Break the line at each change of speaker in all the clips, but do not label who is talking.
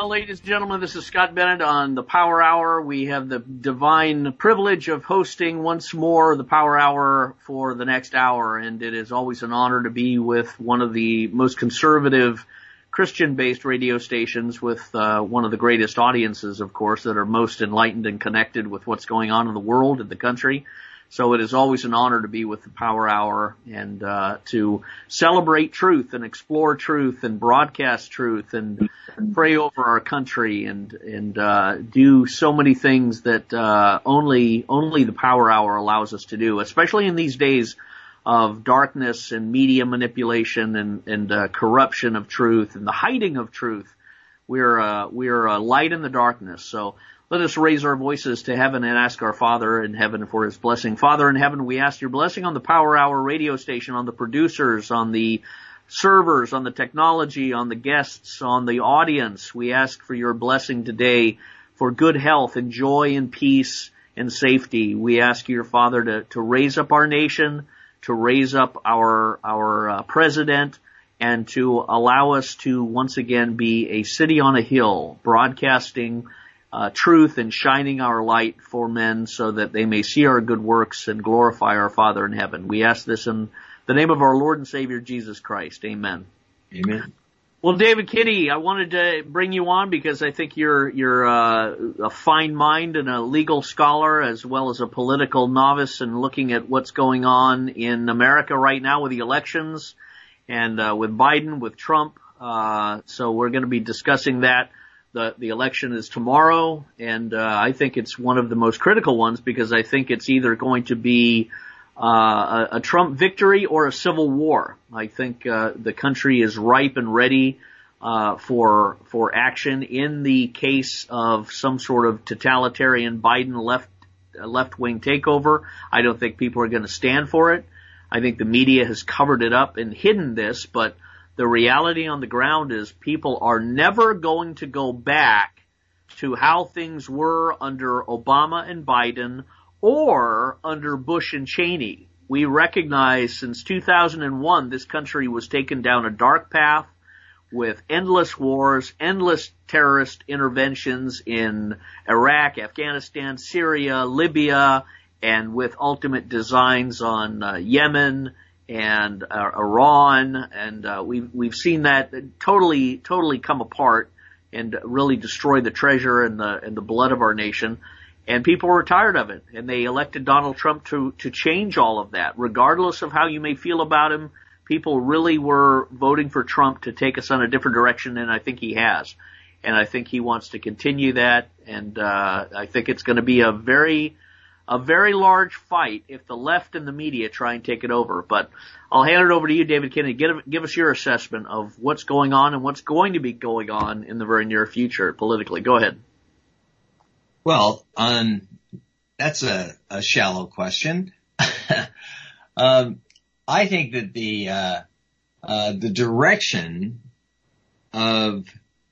Well, ladies and gentlemen, this is Scott Bennett on the Power Hour. We have the divine privilege of hosting once more the Power Hour for the next hour, and it is always an honor to be with one of the most conservative Christian-based radio stations with one of the greatest audiences, of course, that are most enlightened and connected with what's going on in the world and the country. So it is always an honor to be with the Power Hour and to celebrate truth and explore truth and broadcast truth and pray over our country and do so many things that only the Power Hour allows us to do, especially in these days of darkness and media manipulation and corruption of truth and the hiding of truth. We're a light in the darkness. So let us raise our voices to heaven and ask our Father in heaven for His blessing. Father in heaven, we ask your blessing on the Power Hour radio station, on the producers, on the servers, on the technology, on the guests, on the audience. We ask for your blessing today for good health and joy and peace and safety. We ask your Father to raise up our nation, to raise up our president, and to allow us to once again be a city on a hill, broadcasting truth and shining our light for men so that they may see our good works and glorify our Father in heaven. We ask this in the name of our Lord and Savior, Jesus Christ. Amen.
Amen.
Well, David Kinney, I wanted to bring you on because I think you're a fine mind and a legal scholar as well as a political novice and looking at what's going on in America right now with the elections and with Biden, with Trump. So we're going to be discussing that. The election is tomorrow, and I think it's one of the most critical ones because I think it's either going to be a Trump victory or a civil war. I think the country is ripe and ready for action in the case of some sort of totalitarian Biden left-wing takeover. I don't think people are going to stand for it. I think the media has covered it up and hidden this, but the reality on the ground is people are never going to go back to how things were under Obama and Biden or under Bush and Cheney. We recognize since 2001 this country was taken down a dark path with endless wars, endless terrorist interventions in Iraq, Afghanistan, Syria, Libya, and with ultimate designs on Yemen and Iran, and we've seen that totally come apart and really destroy the treasure and the blood of our nation. And people were tired of it, and they elected Donald Trump to change all of that. Regardless of how you may feel about him, people really were voting for Trump to take us on a different direction, and I think he has. And I think he wants to continue that, and I think it's going to be a very large fight if the left and the media try and take it over. But I'll hand it over to you, David Kinney. Give us your assessment of what's going on and what's going to be going on in the very near future politically. Go ahead.
Well, that's a shallow question. I think that the direction of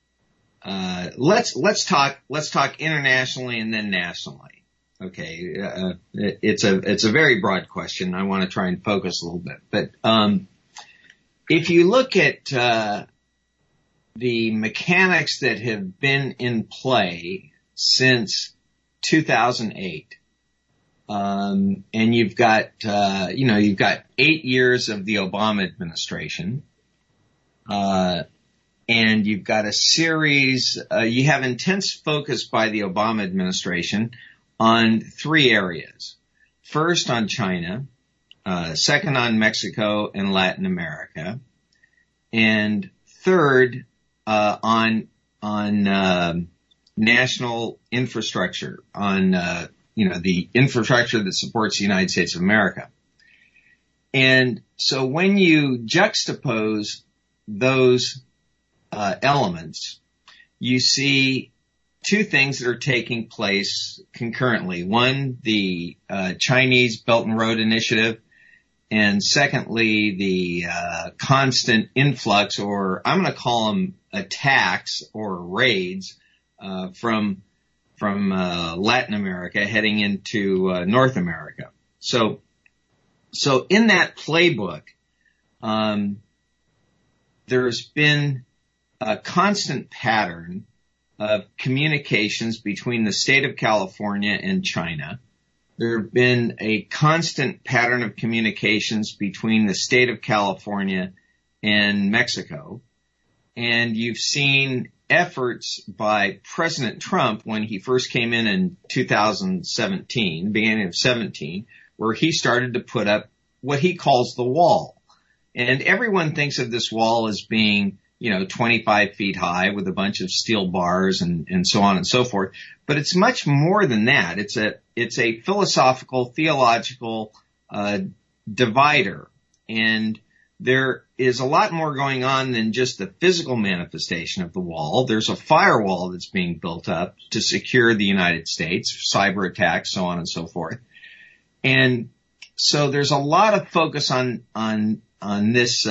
let's talk internationally and then nationally. Okay, it's a very broad question. I want to try and focus a little bit, but if you look at the mechanics that have been in play since 2008, and you've got 8 years of the Obama administration, and you've got a series. You have intense focus by the Obama administration on three areas. First on China, second on Mexico and Latin America, and third on national infrastructure, on the infrastructure that supports the United States of America. And so when you juxtapose those elements, you see two things that are taking place concurrently. One, the Chinese Belt and Road Initiative, and secondly, the constant influx, or I'm going to call them attacks or raids, from Latin America heading into North America. So in that playbook, there's been a constant pattern of communications between the state of California and China. There have been a constant pattern of communications between the state of California and Mexico. And you've seen efforts by President Trump when he first came in 2017, beginning of 17, where he started to put up what he calls the wall. And everyone thinks of this wall as being, 25 feet high with a bunch of steel bars and so on and so forth. But it's much more than that. It's a philosophical, theological, divider. And there is a lot more going on than just the physical manifestation of the wall. There's a firewall that's being built up to secure the United States, cyber attacks, so on and so forth. And so there's a lot of focus on this,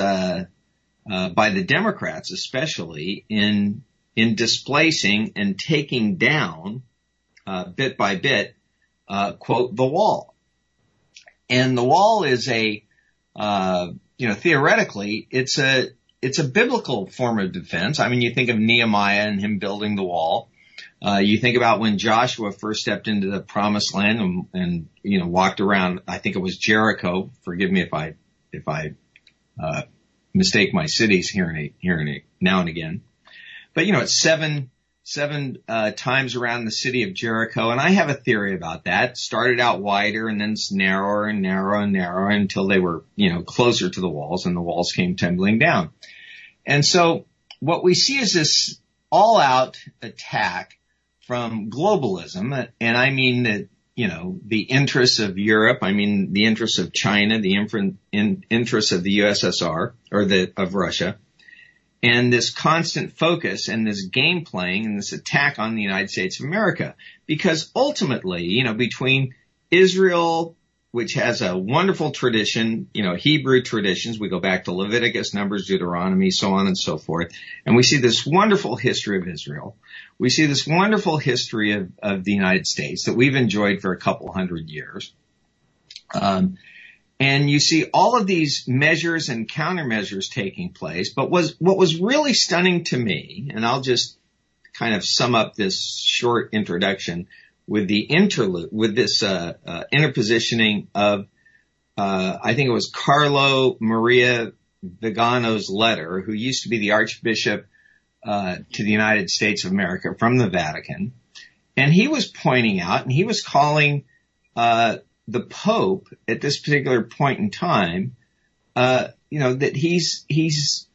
by the Democrats, especially in displacing and taking down, bit by bit, quote, the wall. And the wall is theoretically, it's a biblical form of defense. I mean, you think of Nehemiah and him building the wall. You think about when Joshua first stepped into the promised land and walked around, I think it was Jericho. Forgive me if I mistake my cities here now and again. But, it's seven times around the city of Jericho. And I have a theory about that. Started out wider and then it's narrower and narrower and narrower until they were, closer to the walls and the walls came tumbling down. And so what we see is this all out attack from globalism. And I mean that, the interests of Europe, I mean the interests of China, the interests of the USSR or of Russia. And this constant focus and this game playing and this attack on the United States of America. Because ultimately, between Israel, which has a wonderful tradition, Hebrew traditions, we go back to Leviticus, Numbers, Deuteronomy, so on and so forth. And we see this wonderful history of Israel. We see this wonderful history of the United States that we've enjoyed for a couple hundred years. And you see all of these measures and countermeasures taking place. But what was really stunning to me, and I'll just kind of sum up this short introduction with the interlude, with this interpositioning of, I think it was Carlo Maria Vigano's letter, who used to be the Archbishop to the United States of America from the Vatican. And he was pointing out, and he was calling the Pope at this particular point in time, that he's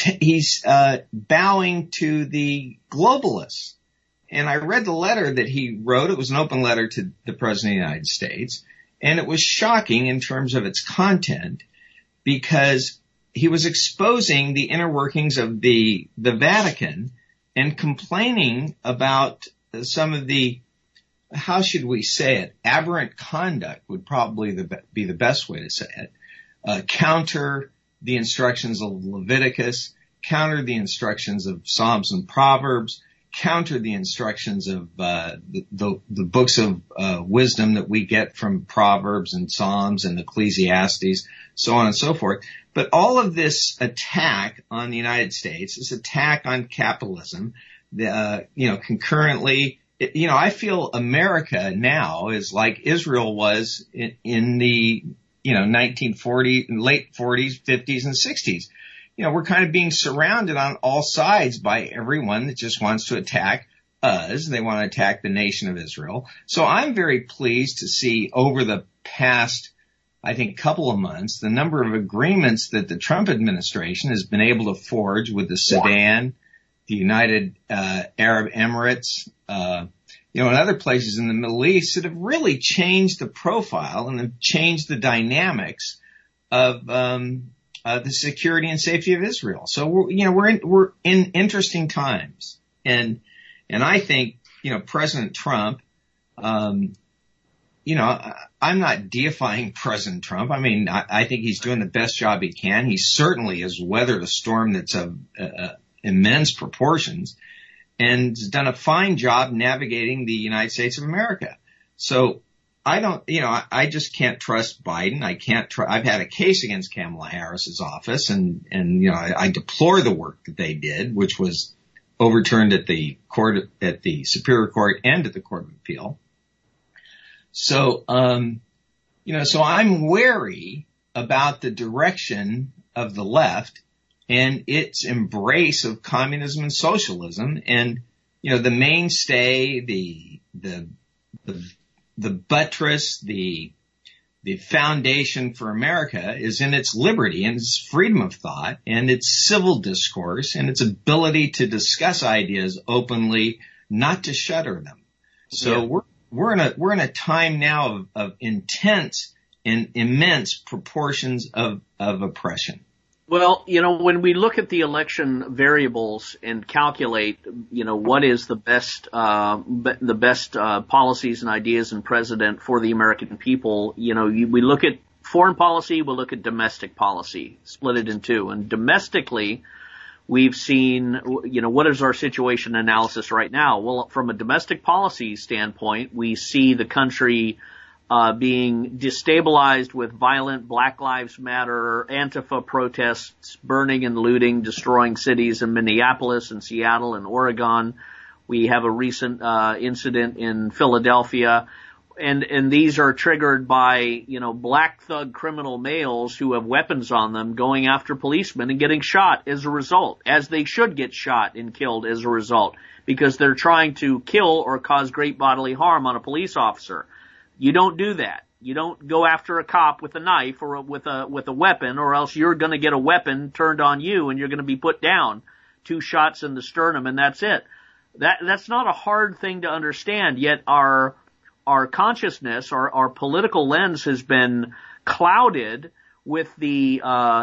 bowing to the globalists. And I read the letter that he wrote. It was an open letter to the President of the United States. And it was shocking in terms of its content because he was exposing the inner workings of the Vatican and complaining about some of the, how should we say it, aberrant conduct would probably be the best way to say it, counter the instructions of Leviticus, counter the instructions of Psalms and Proverbs, counter the instructions of the books of wisdom that we get from Proverbs and Psalms and Ecclesiastes, so on and so forth. But all of this attack on the United States, this attack on capitalism, concurrently, I feel America now is like Israel was in the 1940s, late 40s, 50s, and 60s. We're kind of being surrounded on all sides by everyone that just wants to attack us. They want to attack the nation of Israel. So I'm very pleased to see over the past, I think, couple of months, the number of agreements that the Trump administration has been able to forge with the Sudan, the United Arab Emirates, and other places in the Middle East that have really changed the profile and have changed the dynamics of the security and safety of Israel. So we're in interesting times, and I think President Trump, I'm not deifying President Trump. I mean, I think he's doing the best job he can. He certainly has weathered a storm that's of immense proportions and has done a fine job navigating the United States of America. So I just can't trust Biden. I've had a case against Kamala Harris's office and I deplore the work that they did, which was overturned at the Superior Court and at the Court of Appeal. So, so I'm wary about the direction of the left and its embrace of communism and socialism. And, the mainstay, the buttress, the foundation for America is in its liberty and its freedom of thought and its civil discourse and its ability to discuss ideas openly, not to shutter them. So we're in a time now of intense and immense proportions of oppression.
Well, when we look at the election variables and calculate, what is the best policies and ideas and president for the American people, we look at foreign policy, we'll look at domestic policy, split it in two. And domestically, we've seen, what is our situation analysis right now? Well, from a domestic policy standpoint, we see the country being destabilized with violent Black Lives Matter, Antifa protests, burning and looting, destroying cities in Minneapolis and Seattle and Oregon. We have a recent incident in Philadelphia. And these are triggered by, black thug criminal males who have weapons on them going after policemen and getting shot as a result, as they should get shot and killed as a result, because they're trying to kill or cause great bodily harm on a police officer. You don't do that. You don't go after a cop with a knife or with a weapon, or else you're going to get a weapon turned on you and you're going to be put down. 2 shots in the sternum and that's it. That's not a hard thing to understand, yet our consciousness, our political lens has been clouded with the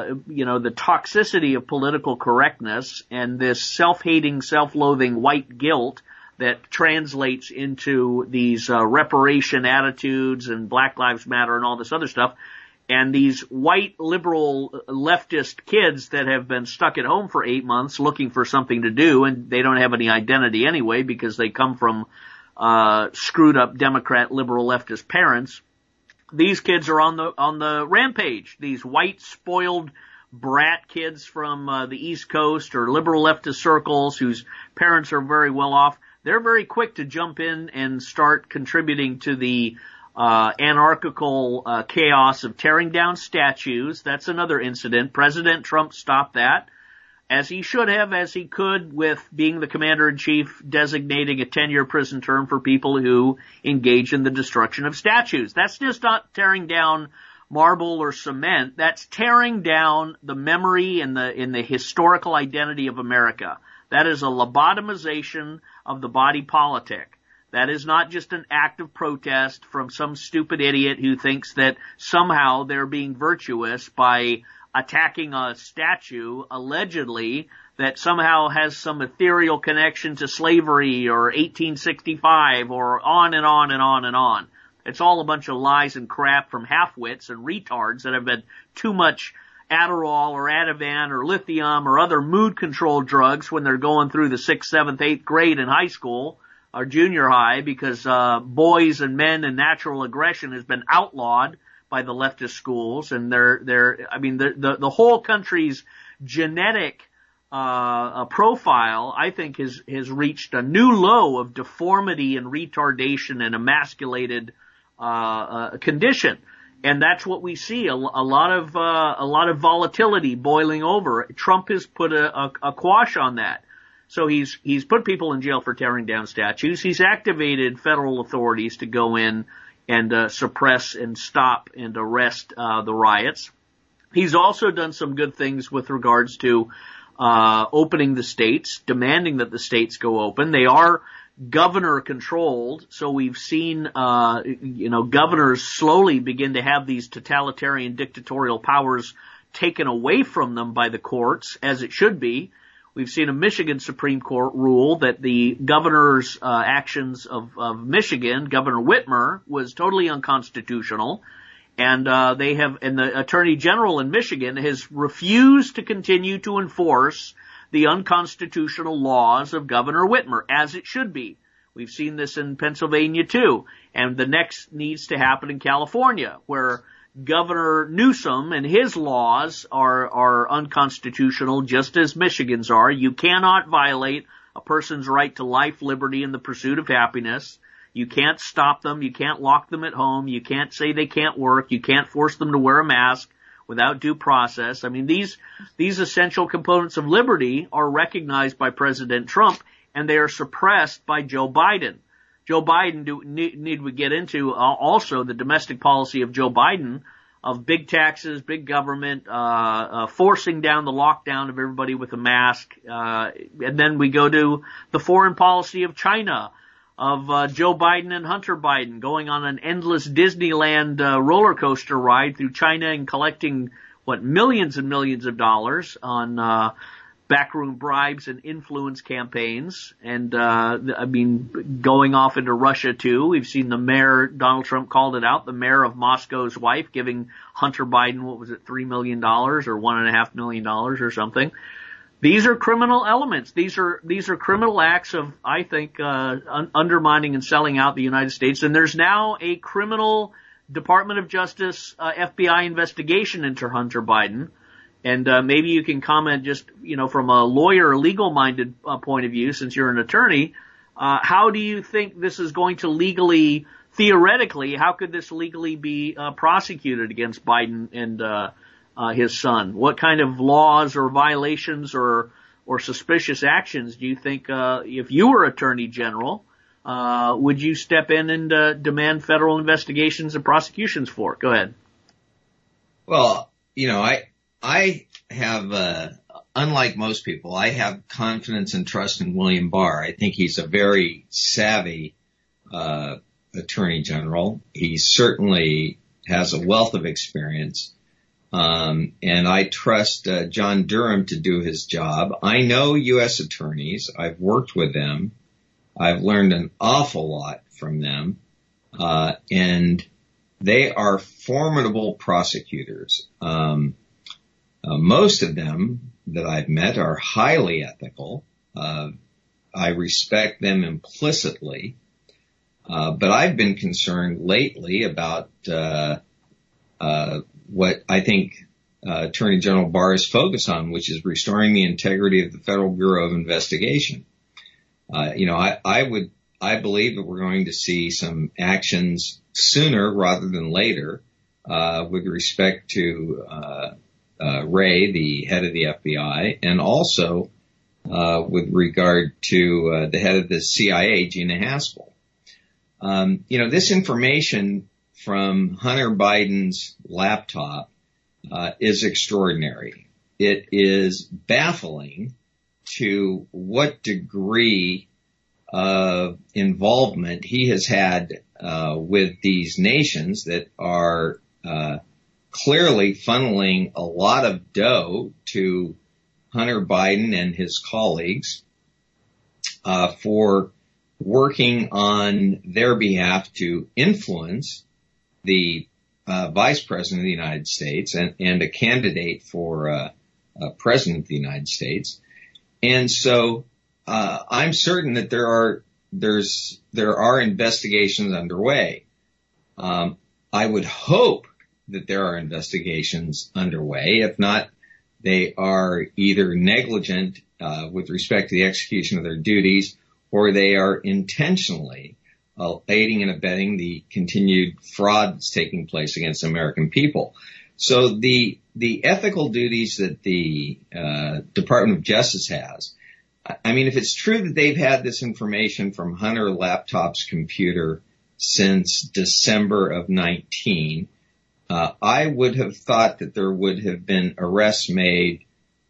toxicity of political correctness and this self-hating, self-loathing white guilt that translates into these reparation attitudes and Black Lives Matter and all this other stuff. And these white liberal leftist kids that have been stuck at home for 8 months looking for something to do, and they don't have any identity anyway because they come from screwed up Democrat liberal leftist parents. These kids are on the rampage. These white spoiled brat kids from the East Coast or liberal leftist circles whose parents are very well off. They're very quick to jump in and start contributing to the anarchical chaos of tearing down statues. That's another incident. President Trump stopped that, as he should have, as he could, with being the commander-in-chief designating a 10-year prison term for people who engage in the destruction of statues. That's just not tearing down marble or cement. That's tearing down the memory and the historical identity of America. That is a lobotomization of the body politic. That is not just an act of protest from some stupid idiot who thinks that somehow they're being virtuous by attacking a statue, allegedly, that somehow has some ethereal connection to slavery or 1865 or on and on and on and on. It's all a bunch of lies and crap from half-wits and retards that have had too much Adderall or Ativan or lithium or other mood control drugs when they're going through the 6th, 7th, 8th grade in high school or junior high, because boys and men and natural aggression has been outlawed by the leftist schools, and the whole country's genetic profile, I think, has reached a new low of deformity and retardation and emasculated condition. And that's what we see, a lot of volatility boiling over. Trump has put a quash on that. So he's put people in jail for tearing down statues. He's activated federal authorities to go in and suppress and stop and arrest the riots. He's also done some good things with regards to opening the states, demanding that the states go open. They are governor controlled, so we've seen governors slowly begin to have these totalitarian dictatorial powers taken away from them by the courts, as it should be. We've seen a Michigan Supreme Court rule that the governor's actions of Michigan, Governor Whitmer, was totally unconstitutional, and the Attorney General in Michigan has refused to continue to enforce the unconstitutional laws of Governor Whitmer, as it should be. We've seen this in Pennsylvania too, and the next needs to happen in California, where Governor Newsom and his laws are unconstitutional, just as Michigan's are. You cannot violate a person's right to life, liberty, and the pursuit of happiness. You can't stop them. You can't lock them at home. You can't say they can't work. You can't force them to wear a mask without due process. I mean, these essential components of liberty are recognized by President Trump, and they are suppressed by Joe Biden. Joe Biden, need we get into also the domestic policy of Joe Biden of big taxes, big government, forcing down the lockdown of everybody with a mask. And then we go to the foreign policy of China, of Joe Biden and Hunter Biden going on an endless Disneyland roller coaster ride through China and collecting, millions and millions of dollars on backroom bribes and influence campaigns. And, going off into Russia too. We've seen the mayor, Donald Trump called it out, the mayor of Moscow's wife giving Hunter Biden, $3 million or $1.5 million or something. These are criminal elements. These are criminal acts of, I think, undermining and selling out the United States. And there's now a criminal Department of Justice, FBI investigation into Hunter Biden. And maybe you can comment just, from a lawyer, legal-minded point of view, since you're an attorney, how do you think this is going to legally, theoretically, how could this legally be prosecuted against Biden and his son? What kind of laws or violations or suspicious actions do you think, if you were Attorney General, would you step in and demand federal investigations and prosecutions for? Go ahead.
Well, I have, unlike most people, I have confidence and trust in William Barr. I think he's a very savvy Attorney General. He certainly has a wealth of experience. And I trust John Durham to do his job. I know U.S. attorneys. I've worked with them. I've learned an awful lot from them. And they are formidable prosecutors. Most of them that I've met are highly ethical. I respect them implicitly. But I've been concerned lately about what I think Attorney General Barr is focused on, which is restoring the integrity of the Federal Bureau of Investigation. I believe that we're going to see some actions sooner rather than later with respect to Wray, the head of the FBI, and also with regard to the head of the CIA, Gina Haspel. This information from Hunter Biden's laptop is extraordinary. It is baffling to what degree of involvement he has had with these nations that are clearly funneling a lot of dough to Hunter Biden and his colleagues for working on their behalf to influence the Vice President of the United States and a candidate for President of the United States. And so I'm certain that there are investigations underway. I would hope that there are investigations underway. If not, they are either negligent with respect to the execution of their duties, or they are intentionally aiding and abetting the continued fraud that's taking place against American people. So the ethical duties that the Department of Justice has, if it's true that they've had this information from Hunter Laptop's computer since December of 19, I would have thought that there would have been arrests made,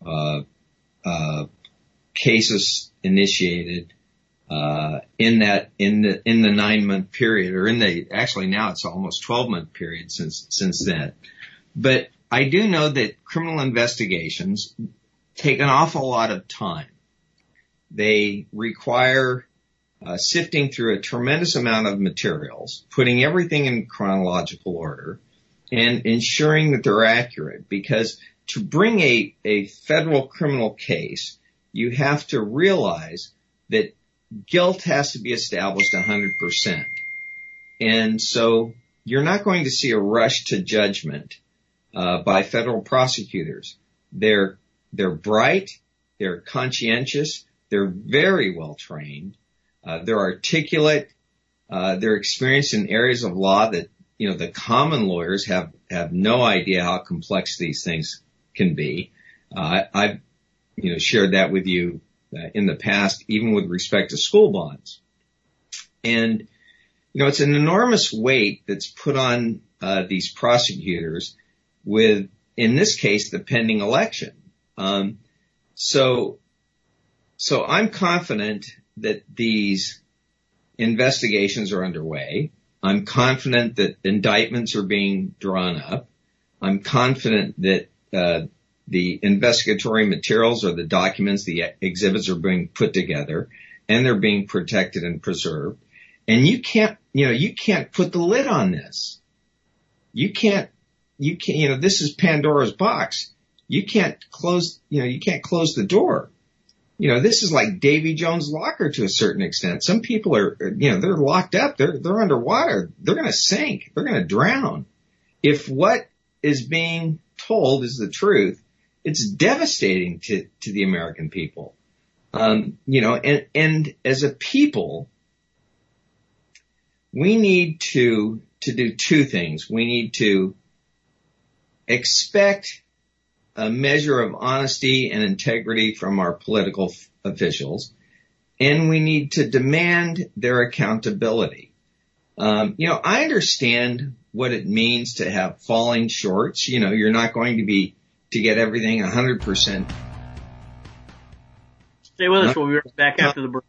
cases initiated, in the 9-month period, or actually now it's almost 12-month period since then. But I do know that criminal investigations take an awful lot of time. They require sifting through a tremendous amount of materials, putting everything in chronological order, and ensuring that they're accurate. Because to bring a federal criminal case, you have to realize that guilt has to be established 100%. And so you're not going to see a rush to judgment by federal prosecutors. They're bright, they're conscientious, They're very well trained. They're articulate. They're experienced in areas of law that, the common lawyers have no idea how complex these things can be. I've, shared that with you in the past, even with respect to school bonds. And, it's an enormous weight that's put on these prosecutors with, in this case, the pending election. So I'm confident that these investigations are underway. I'm confident that indictments are being drawn up. I'm confident that the investigatory materials or the documents, the exhibits are being put together and they're being protected and preserved. And you can't put the lid on this. You can't, this is Pandora's box. You can't close the door. This is like Davy Jones' locker to a certain extent. Some people are, they're locked up. They're underwater. They're going to sink. They're going to drown. If what is being told is the truth, it's devastating to the American people. And as a people, we need to do two things. We need to expect a measure of honesty and integrity from our political officials, and we need to demand their accountability. I understand what it means to have falling shorts. You're not going to get everything 100%.
Stay with us. We'll be right back after the break.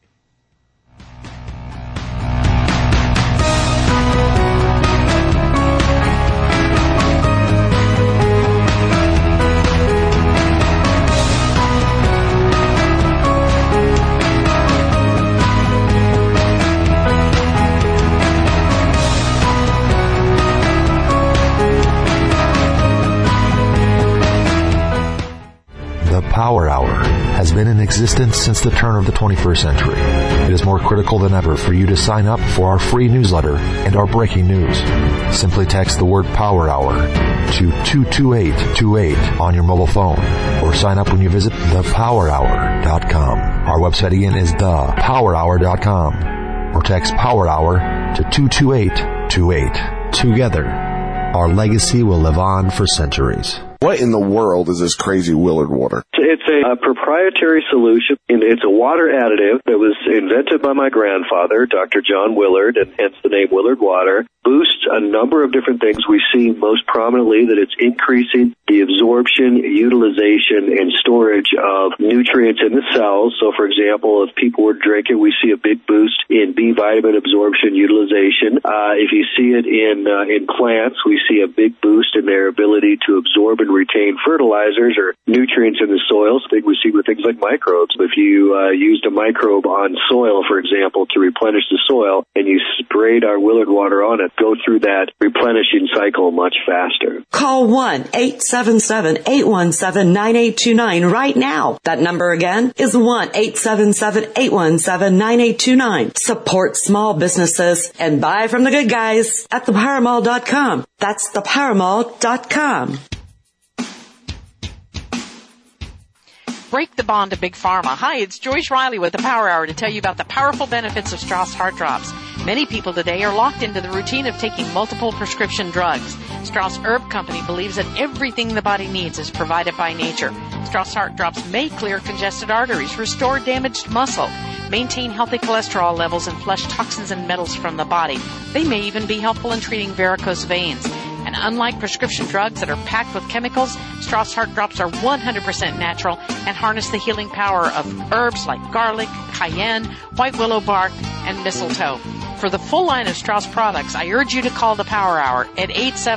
Power Hour has been in existence since the turn of the 21st century. It is more critical than ever for you to sign up for our free newsletter and our breaking news. Simply text the word Power Hour to 22828 on your mobile phone or sign up when you visit thepowerhour.com. Our website again is thepowerhour.com or text Power Hour to 22828. Together, our legacy will live on for centuries.
What in the world is this crazy Willard water?
It's a proprietary solution. It's a water additive that was invented by my grandfather, Dr. John Willard, and hence the name Willard Water. Boosts a number of different things. We see most prominently that it's increasing the absorption, utilization, and storage of nutrients in the cells. So, for example, if people were to drink it, we see a big boost in B vitamin absorption, utilization. If you see it in plants, we see a big boost in their ability to absorb and retain fertilizers or nutrients in the soils. I think we see with things like microbes. If you used a microbe on soil, for example, to replenish the soil, and you sprayed our Willard Water on it, go through that replenishing cycle much faster.
Call 1-877-817-9829 right now. That number again is 1-877-817-9829. Support small businesses and buy from the good guys at thepowermall.com. That's thepowermall.com.
Break the bond to Big Pharma. Hi, it's Joyce Riley with the Power Hour to tell you about the powerful benefits of Strauss Heart Drops. Many people today are locked into the routine of taking multiple prescription drugs. Strauss Herb Company believes that everything the body needs is provided by nature. Strauss Heart Drops may clear congested arteries, restore damaged muscle, maintain healthy cholesterol levels, and flush toxins and metals from the body. They may even be helpful in treating varicose veins. And unlike prescription drugs that are packed with chemicals, Strauss Heart Drops are 100% natural and harness the healing power of herbs like garlic, cayenne, white willow bark, and mistletoe. For the full line of Strauss products, I urge you to call the Power Hour at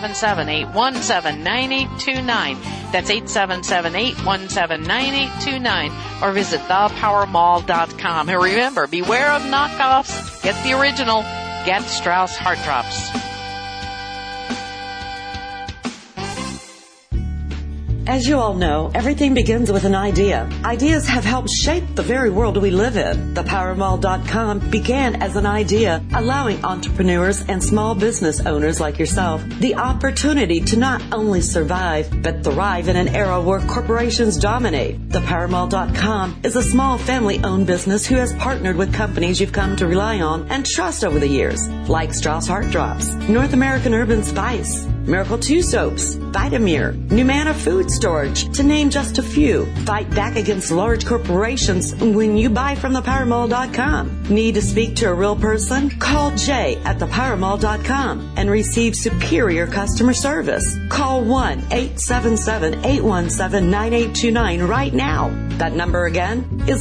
877-817-9829. That's 877-817-9829. Or visit thepowermall.com. And remember, beware of knockoffs. Get the original. Get Strauss Heart Drops.
As you all know, everything begins with an idea. Ideas have helped shape the very world we live in. ThePowerMall.com began as an idea, allowing entrepreneurs and small business owners like yourself the opportunity to not only survive, but thrive in an era where corporations dominate. ThePowerMall.com is a small family-owned business who has partnered with companies you've come to rely on and trust over the years, like Strauss Heart Drops, North American Urban Spice, Miracle 2 Soaps, Vitamir, Numana Food Storage, to name just a few. Fight back against large corporations when you buy from ThePowerMall.com. Need to speak to a real person? Call Jay at ThePowerMall.com and receive superior customer service. Call 1-877-817-9829 right now. That number again is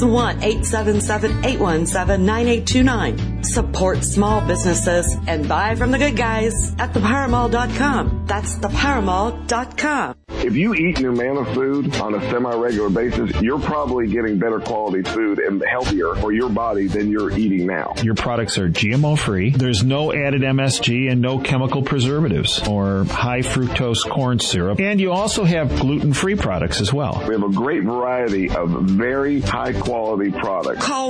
1-877-817-9829. Support small businesses and buy from the good guys at ThePowerMall.com. That's ThePowerMall.com.
If you eat Numana food on a semi-regular basis, you're probably getting better quality food and healthier for your body than you're eating now.
Your products are GMO-free. There's no added MSG and no chemical preservatives or high fructose corn syrup. And you also have gluten-free products as well.
We have a great variety of very high-quality products.
Call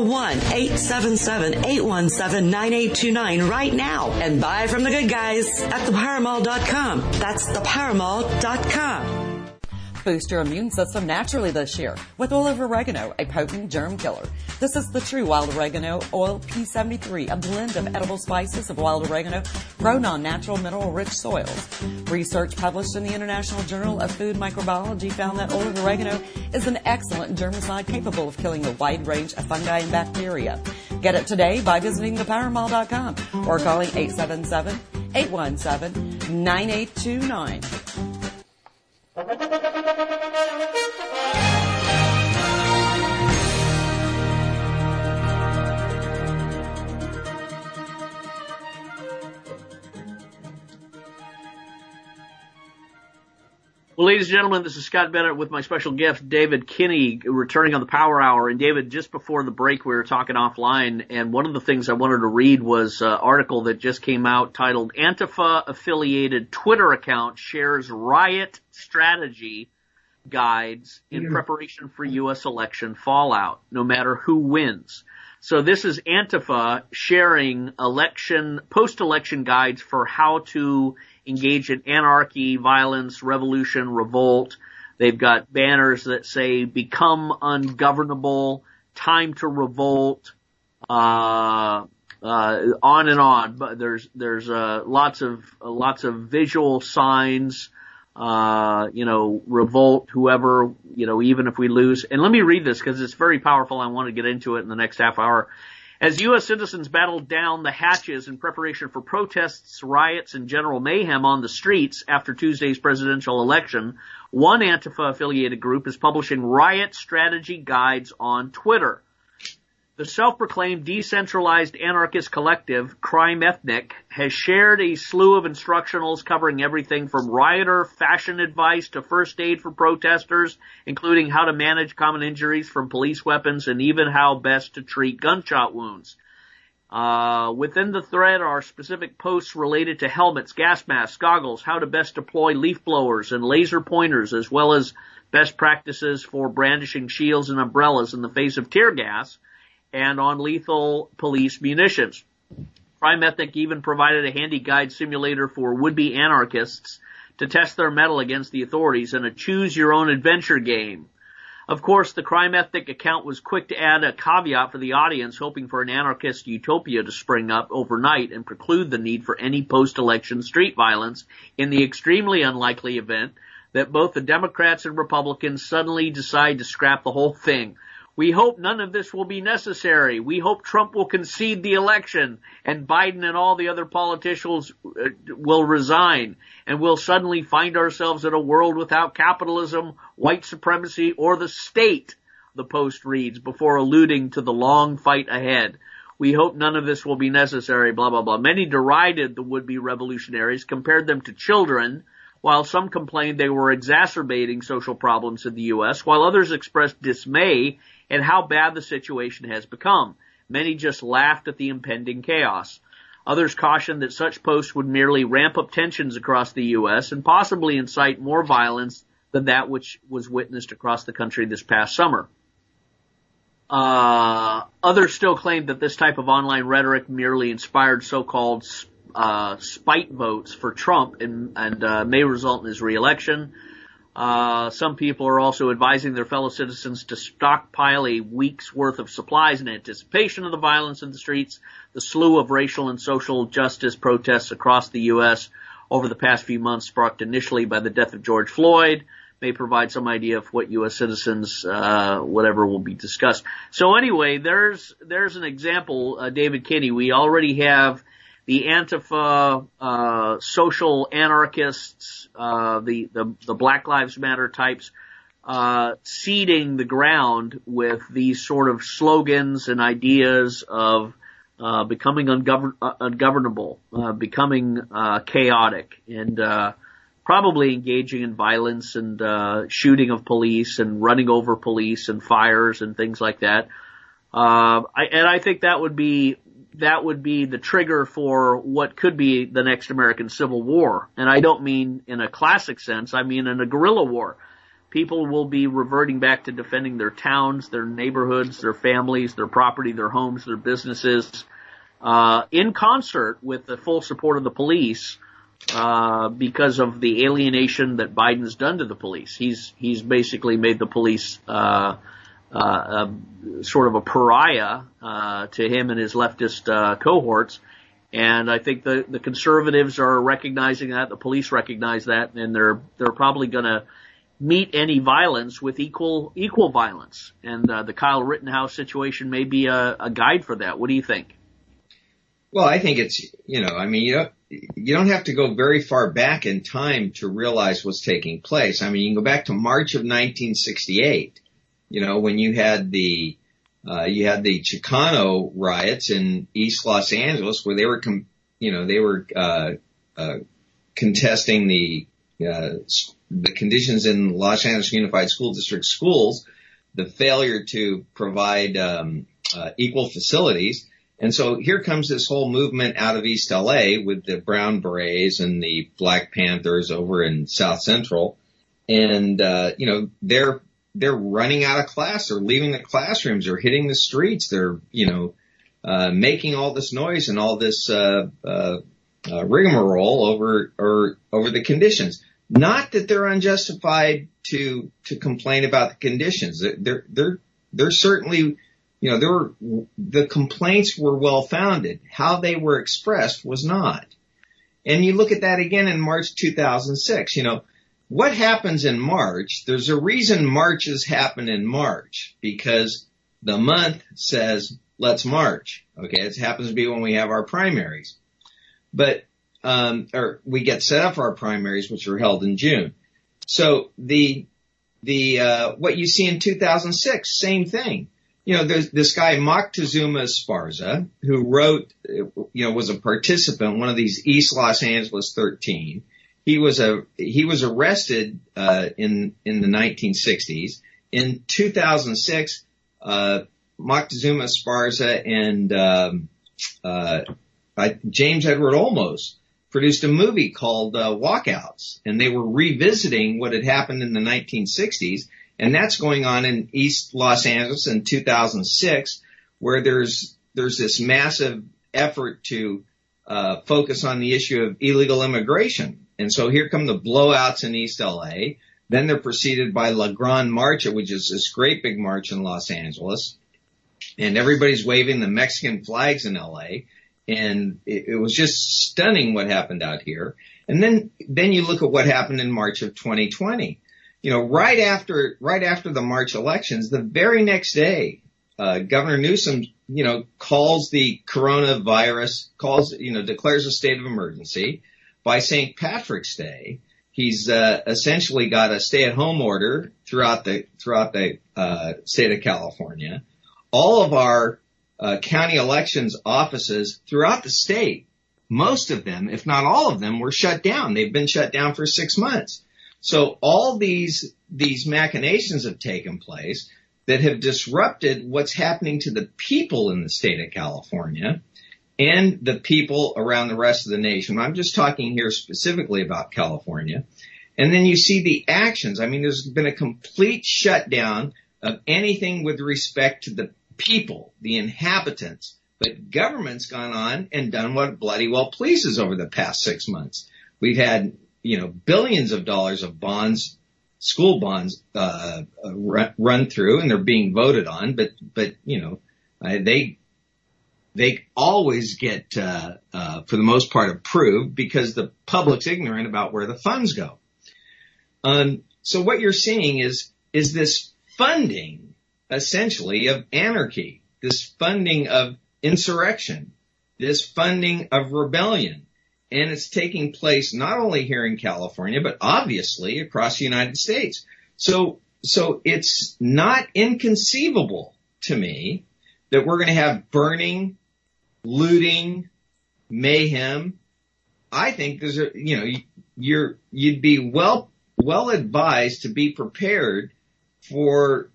1-877-817-9829 right now and buy from the good guys at ThePowerMall.com. That's ThePowerMall.com.
Boost your immune system naturally this year with oil of oregano, a potent germ killer. This is the true wild oregano oil P73, a blend of edible spices of wild oregano grown on natural mineral-rich soils. Research published in the International Journal of Food Microbiology found that oil of oregano is an excellent germicide capable of killing a wide range of fungi and bacteria. Get it today by visiting thepowermall.com or calling 877-817-9829.
Well, ladies and gentlemen, this is Scott Bennett with my special guest, David Kinney, returning on the Power Hour. And David, just before the break, we were talking offline, and one of the things I wanted to read was an article that just came out titled, Antifa-affiliated Twitter account shares riot strategy guides in preparation for U.S. election fallout, no matter who wins. So this is Antifa sharing post-election guides for how to engage in anarchy, violence, revolution, revolt. They've got banners that say, become ungovernable, time to revolt, on and on. But there's lots of visual signs, revolt, whoever, even if we lose. And let me read this because it's very powerful. I want to get into it in the next half hour. As U.S. citizens battled down the hatches in preparation for protests, riots, and general mayhem on the streets after Tuesday's presidential election, one Antifa-affiliated group is publishing riot strategy guides on Twitter. The self-proclaimed decentralized anarchist collective, Crime Ethnic, has shared a slew of instructionals covering everything from rioter fashion advice to first aid for protesters, including how to manage common injuries from police weapons and even how best to treat gunshot wounds. Within the thread are specific posts related to helmets, gas masks, goggles, how to best deploy leaf blowers and laser pointers, as well as best practices for brandishing shields and umbrellas in the face of tear gas, and on lethal police munitions. Crime Ethnic even provided a handy guide simulator for would-be anarchists to test their mettle against the authorities in a choose-your-own-adventure game. Of course, the Crime Ethnic account was quick to add a caveat for the audience, hoping for an anarchist utopia to spring up overnight and preclude the need for any post-election street violence in the extremely unlikely event that both the Democrats and Republicans suddenly decide to scrap the whole thing. We hope none of this will be necessary. We hope Trump will concede the election and Biden and all the other politicians will resign, and we'll suddenly find ourselves in a world without capitalism, white supremacy, or the state, the Post reads, before alluding to the long fight ahead. We hope none of this will be necessary, blah, blah, blah. Many derided the would-be revolutionaries, compared them to children, while some complained they were exacerbating social problems in the U.S., while others expressed dismay at how bad the situation has become. Many just laughed at the impending chaos. Others cautioned that such posts would merely ramp up tensions across the U.S. and possibly incite more violence than that which was witnessed across the country this past summer. Others still claim that this type of online rhetoric merely inspired so-called spite votes for Trump and may result in his reelection. Some people are also advising their fellow citizens to stockpile a week's worth of supplies in anticipation of the violence in the streets. The slew of racial and social justice protests across the U.S. over the past few months, sparked initially by the death of George Floyd, may provide some idea of what U.S. citizens, whatever will be discussed. So anyway, there's an example, David Kinney. We already have the Antifa, social anarchists, the Black Lives Matter types, seeding the ground with these sort of slogans and ideas of becoming ungovernable, becoming chaotic, and probably engaging in violence and shooting of police and running over police and fires and things like that. I think that would be the trigger for what could be the next American Civil War. And I don't mean in a classic sense, I mean in a guerrilla war. People will be reverting back to defending their towns, their neighborhoods, their families, their property, their homes, their businesses, in concert with the full support of the police, because of the alienation that Biden's done to the police. He's basically made the police, sort of a pariah, to him and his leftist, cohorts. And I think the conservatives are recognizing that, the police recognize that, and they're probably gonna meet any violence with equal violence. And, the Kyle Rittenhouse situation may be a guide for that. What do you think?
Well, I think it's, you don't have to go very far back in time to realize what's taking place. I mean, you can go back to March of 1968, when you had the Chicano riots in East Los Angeles, where they were contesting the conditions in Los Angeles Unified School District schools, the failure to provide equal facilities. And so here comes this whole movement out of East LA with the Brown Berets and the Black Panthers over in South Central. And, they're running out of class. They're leaving the classrooms. They're hitting the streets. They're, making all this noise and all this, rigmarole over the conditions. Not that they're unjustified to complain about the conditions. They're certainly, the complaints were well founded. How they were expressed was not. And you look at that again in March 2006. What happens in March? There's a reason marches happen in March, because the month says, let's march. Okay. It happens to be when we have our primaries, but, or we get set up for our primaries, which are held in June. So what you see in 2006, same thing. There's this guy, Moctezuma Esparza, who wrote, was a participant, one of these East Los Angeles 13. He was arrested, in the 1960s. In 2006, Moctezuma Esparza and, James Edward Olmos produced a movie called, Walkouts, and they were revisiting what had happened in the 1960s. And that's going on in East Los Angeles in 2006, where there's this massive effort to focus on the issue of illegal immigration. And so here come the blowouts in East LA. Then they're preceded by La Gran Marcha, which is this great big march in Los Angeles. And everybody's waving the Mexican flags in LA. And it was just stunning what happened out here. And then you look at what happened in March of 2020. Right after the March elections, the very next day, Governor Newsom, calls the coronavirus, declares a state of emergency. By St. Patrick's Day, he's, essentially got a stay-at-home order throughout the state of California. All of our, county elections offices throughout the state, most of them, if not all of them, were shut down. They've been shut down for 6 months. So all these machinations have taken place that have disrupted what's happening to the people in the state of California and the people around the rest of the nation. I'm just talking here specifically about California. And then you see the actions. I mean, there's been a complete shutdown of anything with respect to the people, the inhabitants. But government's gone on and done what bloody well pleases over the past 6 months. We've had, billions of dollars of bonds, school bonds, run through, and they're being voted on. But they always get, for the most part, approved because the public's ignorant about where the funds go. So what you're seeing is this funding, essentially, of anarchy, this funding of insurrection, this funding of rebellion. And it's taking place not only here in California, but obviously across the United States. So it's not inconceivable to me that we're going to have burning, looting, mayhem. I think there's you'd be well advised to be prepared for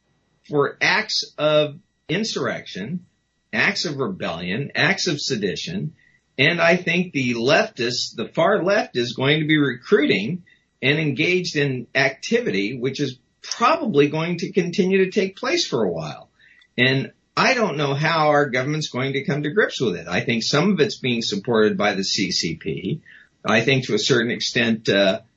acts of insurrection, acts of rebellion, acts of sedition. And I think the leftists, the far left, is going to be recruiting and engaged in activity, which is probably going to continue to take place for a while. And I don't know how our government's going to come to grips with it. I think some of it's being supported by the CCP. I think to a certain extent,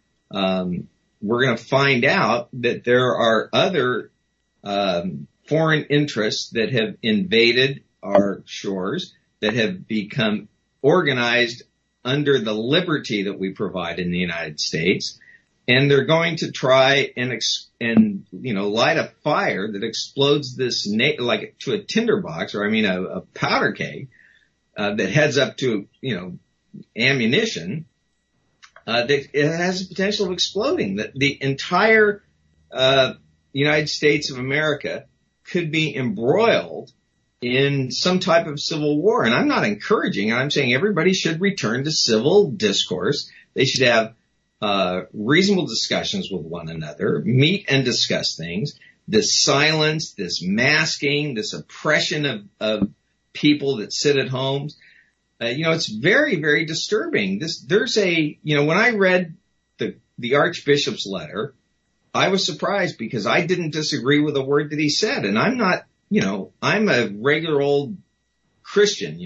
we're going to find out that there are other foreign interests that have invaded our shores, that have become organized under the liberty that we provide in the United States, and they're going to try and light a fire that explodes this like to a tinderbox, or a powder keg that heads up to ammunition. That it has the potential of exploding. That the entire United States of America could be embroiled in some type of civil war. And I'm not encouraging, I'm saying everybody should return to civil discourse. They should have reasonable discussions with one another, meet and discuss things. This silence, this masking, this oppression of people that sit at homes, it's very, very disturbing. When I read the Archbishop's letter, I was surprised because I didn't disagree with a word that he said. And I'm not, I'm a regular old Christian,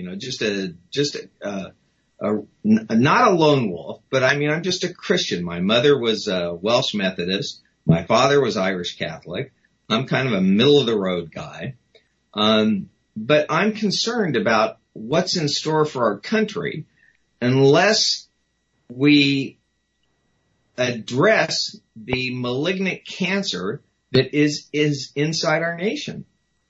not a lone wolf, but I'm just a Christian. My mother was a Welsh Methodist. My father was Irish Catholic. I'm kind of a middle of the road guy. But I'm concerned about what's in store for our country unless we address the malignant cancer that is inside our nation.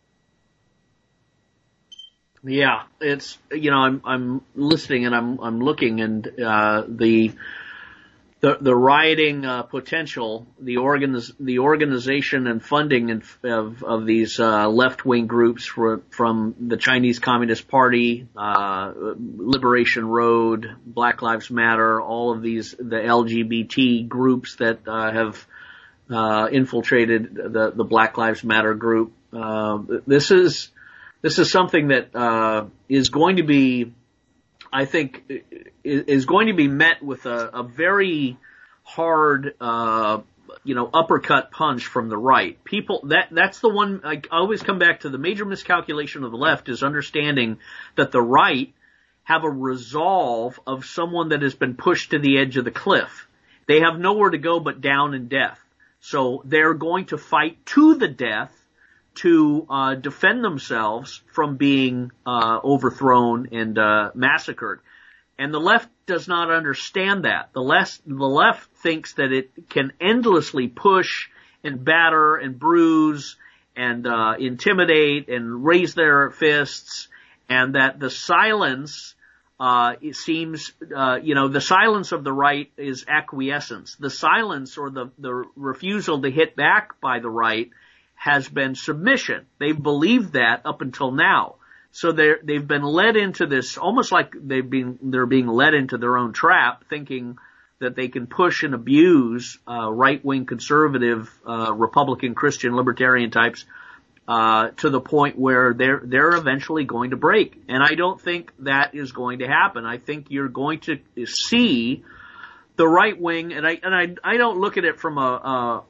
Yeah, it's, I'm listening and I'm looking, and the rioting potential, the organization and funding of these left-wing groups from the Chinese Communist Party, Liberation Road, Black Lives Matter, all of these, the LGBT groups that have infiltrated the Black Lives Matter group. This is something that is going to be, I think, is going to be met with a very hard, uppercut punch from the right. That's the one, I always come back to. The major miscalculation of the left is understanding that the right have a resolve of someone that has been pushed to the edge of the cliff. They have nowhere to go but down in death. So they're going to fight to the death to defend themselves from being overthrown and massacred. And the left does not understand that. The left thinks that it can endlessly push and batter and bruise and intimidate and raise their fists, and that the silence it seems the silence of the right is acquiescence. The silence or the refusal to hit back by the right has been submission. They've believed that up until now. So they've been led into this, almost like they're being led into their own trap, thinking that they can push and abuse right-wing conservative Republican Christian libertarian types to the point where they're eventually going to break. And I don't think that is going to happen. I think you're going to see the right wing, and I don't look at it from a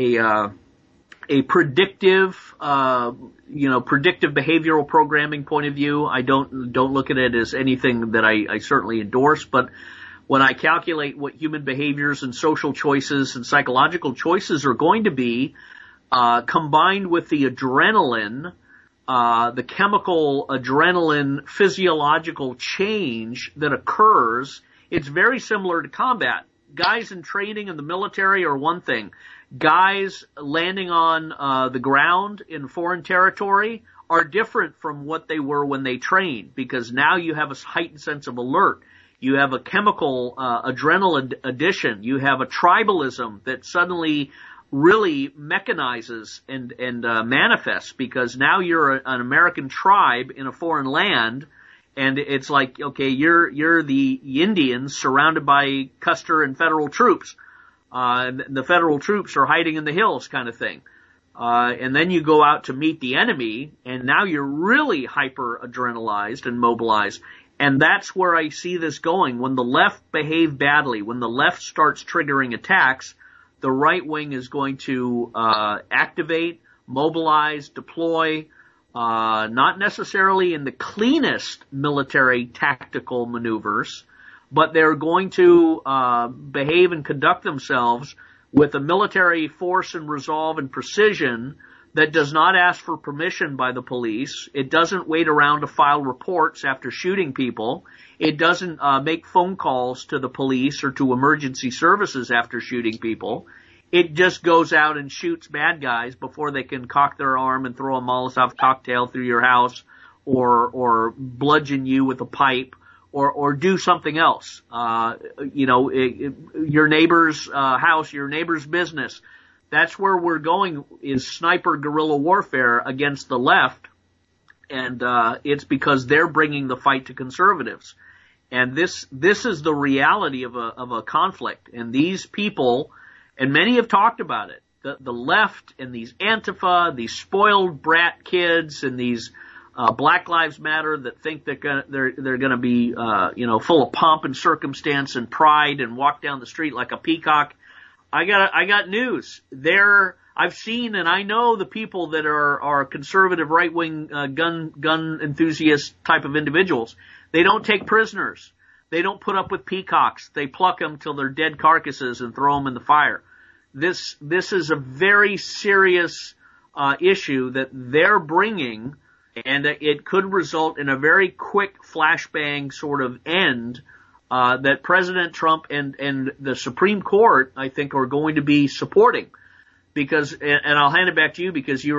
predictive, predictive behavioral programming point of view. I don't look at it as anything that I certainly endorse, but when I calculate what human behaviors and social choices and psychological choices are going to be, combined with the adrenaline, the chemical adrenaline physiological change that occurs, it's very similar to combat. Guys in training in the military are one thing. Guys landing on the ground in foreign territory are different from what they were when they trained, because now you have a heightened sense of alert. You have a chemical adrenaline addition. You have a tribalism that suddenly really mechanizes and manifests, because now you're an American tribe in a foreign land, and it's like, okay, you're the Indians surrounded by Custer and federal troops. The federal troops are hiding in the hills, kind of thing. And then you go out to meet the enemy, and now you're really hyper adrenalized and mobilized. And that's where I see this going. When the left behave badly, when the left starts triggering attacks, the right wing is going to activate, mobilize, deploy, not necessarily in the cleanest military tactical maneuvers, but they're going to behave and conduct themselves with a military force and resolve and precision that does not ask for permission by the police. It doesn't wait around to file reports after shooting people. It doesn't make phone calls to the police or to emergency services after shooting people. It just goes out and shoots bad guys before they can cock their arm and throw a Molotov cocktail through your house or bludgeon you with a pipe or do something else. Your neighbor's house, your neighbor's business. That's where we're going, is sniper guerrilla warfare against the left, and it's because they're bringing the fight to conservatives. And this is the reality of a conflict. And these people, and many have talked about it, the left and these Antifa, these spoiled brat kids, and these Black Lives Matter that think they're going to be full of pomp and circumstance and pride and walk down the street like a peacock. I got news. I've seen and I know the people that are conservative right-wing gun enthusiast type of individuals. They don't take prisoners. They don't put up with peacocks. They pluck them till they're dead carcasses and throw them in the fire. This is a very serious issue that they're bringing, and it could result in a very quick flashbang sort of end that President Trump and the Supreme Court, I think, are going to be supporting. Because, and I'll hand it back to you, because you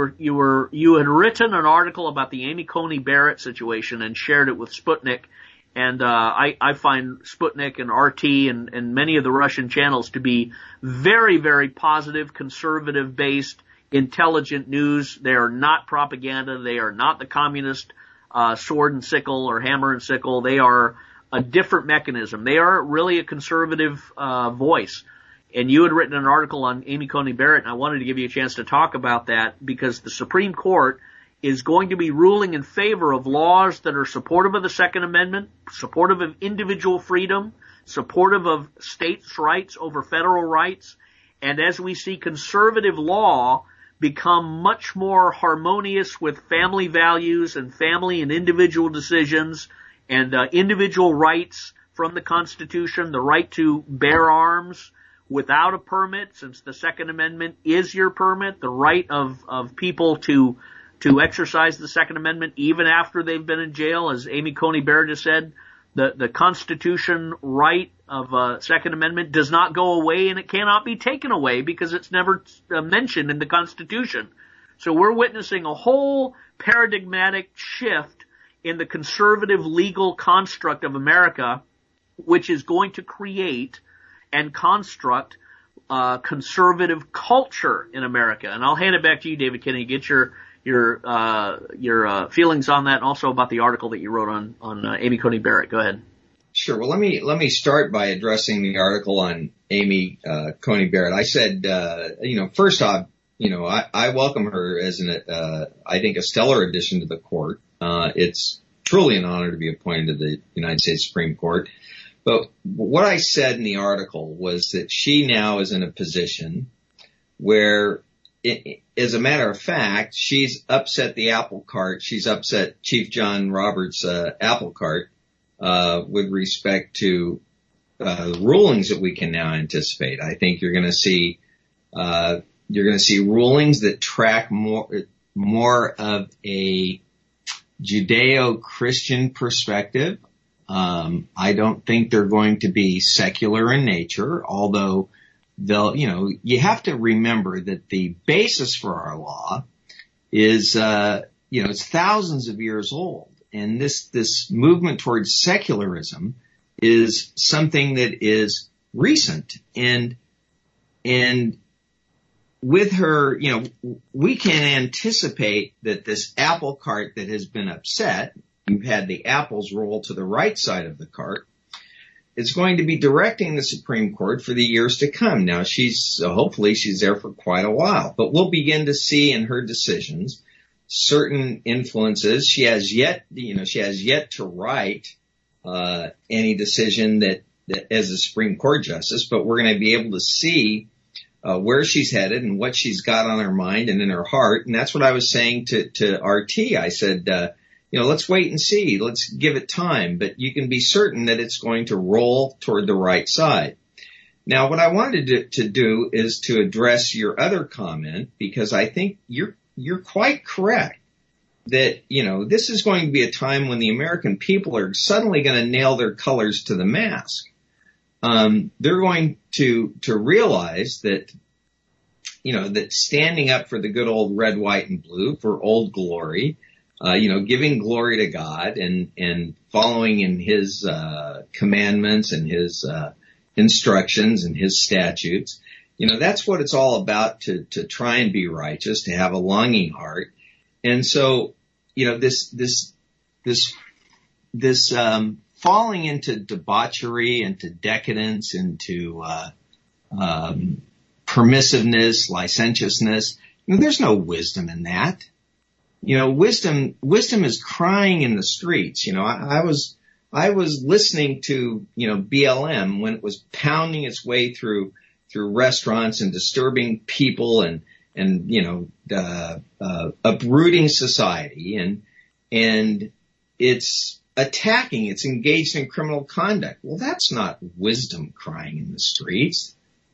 had written an article about the Amy Coney Barrett situation and shared it with Sputnik. And I find Sputnik and RT and many of the Russian channels to be very, very positive, conservative-based, intelligent news. They are not propaganda. They are not the communist sword and sickle or hammer and sickle. They are a different mechanism. They are really a conservative voice. And you had written an article on Amy Coney Barrett, and I wanted to give you a chance to talk about that, because the Supreme Court is going to be ruling in favor of laws that are supportive of the Second Amendment, supportive of individual freedom, supportive of states' rights over federal rights. And as we see conservative law become much more harmonious with family values and family and individual decisions and individual rights from the Constitution, the right to bear arms without a permit, since the Second Amendment is your permit, the right of people to exercise the Second Amendment even after they've been in jail. As Amy Coney Barrett has said, the Constitution right of Second Amendment does not go away, and it cannot be taken away because it's never mentioned in the Constitution. So we're witnessing a whole paradigmatic shift in the conservative legal construct of America, which is going to create and construct conservative culture in America. And I'll hand it back to you, David Kennedy. Get your feelings on that, and also about the article that you wrote on Amy Coney Barrett. Go ahead.
Sure. Well, let me start by addressing the article on Amy Coney Barrett. I said, first off, I welcome her as I think a stellar addition to the court. It's truly an honor to be appointed to the United States Supreme Court. But what I said in the article was that she now is in a position where, as a matter of fact, she's upset the apple cart. She's upset Chief John Roberts' apple cart with respect to rulings that we can now anticipate. I think you're going to see rulings that track more of a Judeo-Christian perspective. I don't think they're going to be secular in nature, although you have to remember that the basis for our law is, it's thousands of years old. And this movement towards secularism is something that is recent. And with her, we can anticipate that this apple cart that has been upset, you've had the apples roll to the right side of the cart, is going to be directing the Supreme Court for the years to come. Now, hopefully she's there for quite a while, but we'll begin to see in her decisions certain influences. She has yet to write any decision that as a Supreme Court justice, but we're going to be able to see where she's headed and what she's got on her mind and in her heart. And that's what I was saying to RT. I said, let's wait and see. Let's give it time. But you can be certain that it's going to roll toward the right side. Now, what I wanted to do is to address your other comment, because I think you're quite correct that, this is going to be a time when the American people are suddenly going to nail their colors to the mast. They're going to realize that, that standing up for the good old red, white, and blue, for Old Glory, giving glory to God and following in His commandments and His instructions and His statutes, that's what it's all about, to try and be righteous, to have a longing heart. And so, this falling into debauchery, into decadence, into permissiveness, licentiousness, there's no wisdom in that. Wisdom is crying in the streets. I was listening to, BLM when it was pounding its way through restaurants and disturbing people and uprooting society, and it's attacking, it's engaged in criminal conduct. Well, that's not wisdom crying in the streets.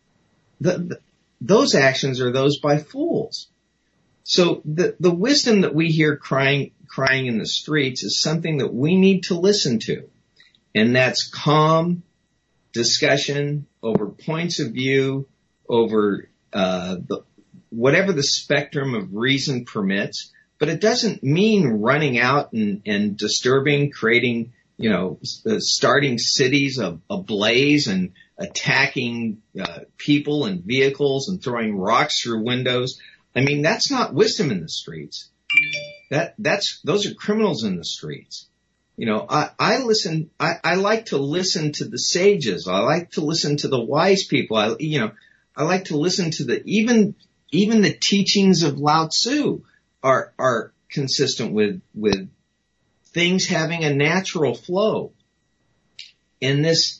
Those actions are those by fools. So the wisdom that we hear crying in the streets is something that we need to listen to. And that's calm discussion over points of view, over whatever the spectrum of reason permits. But it doesn't mean running out and disturbing, creating, starting cities ablaze and attacking people and vehicles and throwing rocks through windows. I mean, that's not wisdom in the streets. Those are criminals in the streets. I like to listen to the sages. I like to listen to the wise people. I like to listen to even the teachings of Lao Tzu are consistent with things having a natural flow. And this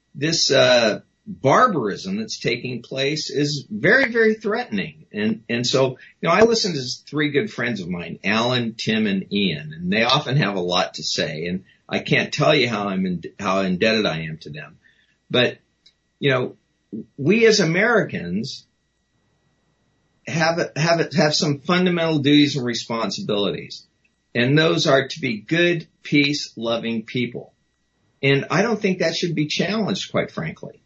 barbarism that's taking place is very, very threatening. And so, I listen to three good friends of mine, Alan, Tim, and Ian, and they often have a lot to say. And I can't tell you how indebted I am to them. But, we as Americans have some fundamental duties and responsibilities. And those are to be good, peace-loving people. And I don't think that should be challenged, quite frankly.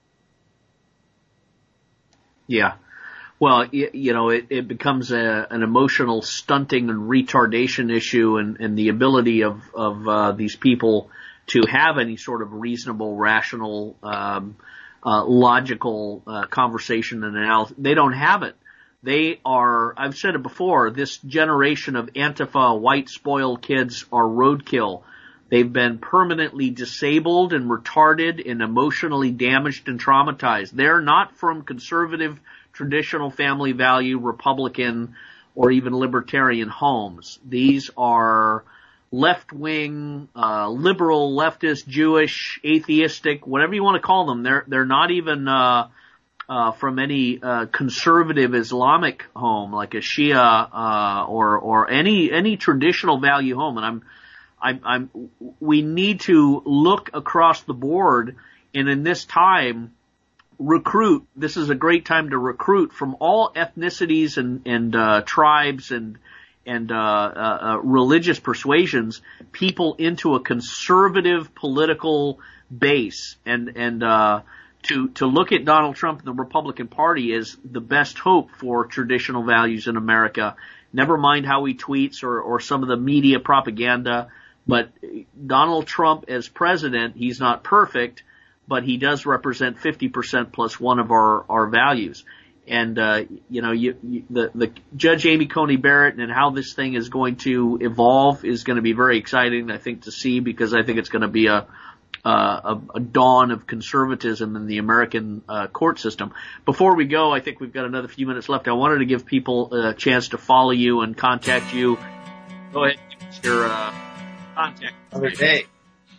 Yeah. Well, it becomes an emotional stunting and retardation issue, and the ability of these people to have any sort of reasonable, rational, logical conversation and analysis. They don't have it. They are, I've said it before, this generation of Antifa white spoiled kids are roadkill. They've been permanently disabled and retarded and emotionally damaged and traumatized. They're not from conservative, traditional family value, Republican, or even libertarian homes. These are left-wing, liberal, leftist, Jewish, atheistic, whatever you want to call them. They're not even from any conservative Islamic home like a Shia or any traditional value home. And we need to look across the board, and in this time recruit. This is a great time to recruit from all ethnicities and tribes and religious persuasions, people into a conservative political base, and to look at Donald Trump and the Republican Party as the best hope for traditional values in America. Never mind how he tweets or some of the media propaganda, but Donald Trump as president, he's not perfect, but he does represent 50% plus one of our values. And, the Judge Amy Coney Barrett and how this thing is going to evolve is going to be very exciting, I think, to see, because I think it's going to be a dawn of conservatism in the American court system. Before we go, I think we've got another few minutes left. I wanted to give people a chance to follow you and contact you. Go ahead, give us your contact.
Okay.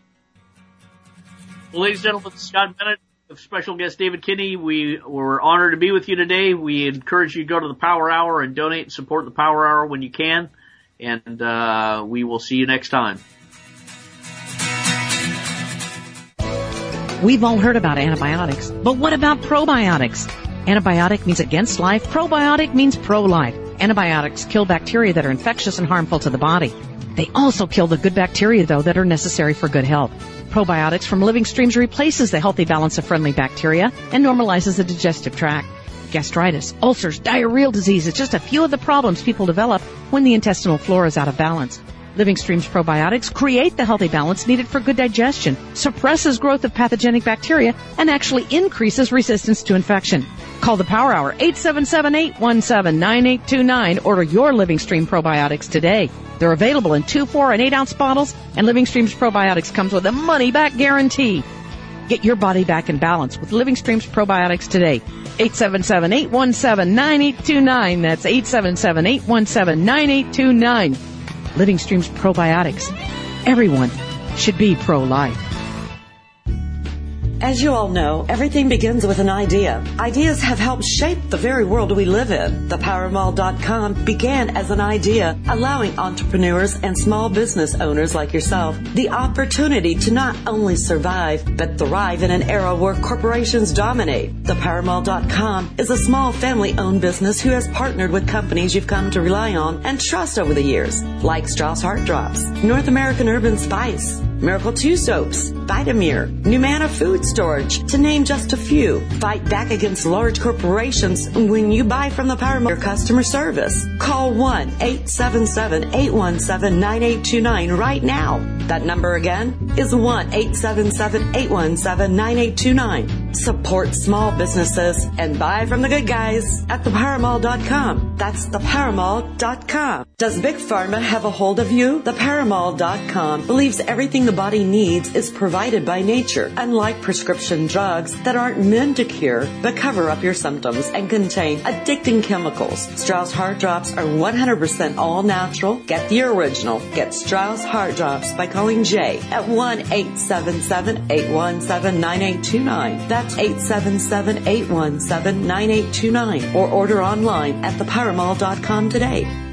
Well, ladies and gentlemen, Scott Bennett, special guest David Kinney, we were honored to be with you today. We encourage you to go to the Power Hour and donate and support the Power Hour when you can. And we will see you next time.
We've all heard about antibiotics, but what about probiotics? Antibiotic means against life. Probiotic means pro-life. Antibiotics kill bacteria that are infectious and harmful to the body. They also kill the good bacteria, though, that are necessary for good health. Probiotics from Living Streams replaces the healthy balance of friendly bacteria and normalizes the digestive tract. Gastritis, ulcers, diarrheal disease is just a few of the problems people develop when the intestinal flora is out of balance. Living Streams probiotics create the healthy balance needed for good digestion, suppresses growth of pathogenic bacteria, and actually increases resistance to infection. Call the Power Hour, 877-817-9829. Order your Living Stream probiotics today. They're available in 2, 4, and 8-ounce bottles, and Living Streams probiotics comes with a money-back guarantee. Get your body back in balance with Living Streams probiotics today. 877-817-9829. That's 877-817-9829. Living Streams probiotics. Everyone should be pro-life.
As you all know, everything begins with an idea. Ideas have helped shape the very world we live in. ThePowerMall.com began as an idea, allowing entrepreneurs and small business owners like yourself the opportunity to not only survive, but thrive in an era where corporations dominate. ThePowerMall.com is a small family-owned business who has partnered with companies you've come to rely on and trust over the years, like Strauss Heart Drops, North American Herb & Spice, Miracle 2 Soaps, Vitamir, Numana Food Storage, to name just a few. Fight back against large corporations when you buy from the Power Mall customer service. Call 1-877-817-9829 right now. That number again is 1-877-817-9829. Support small businesses and buy from the good guys at thepowermall.com. That's thepowermall.com. Does Big Pharma have a hold of you? Thepowermall.com believes everything the body needs is provided by nature, unlike prescription drugs that aren't meant to cure but cover up your symptoms and contain addicting chemicals. Strauss Heart Drops are 100% all natural. Get the original. Get Strauss Heart Drops by calling Jay at 1-877-817-9829. That's 877-817-9829. Or order online at thepowermall.com today.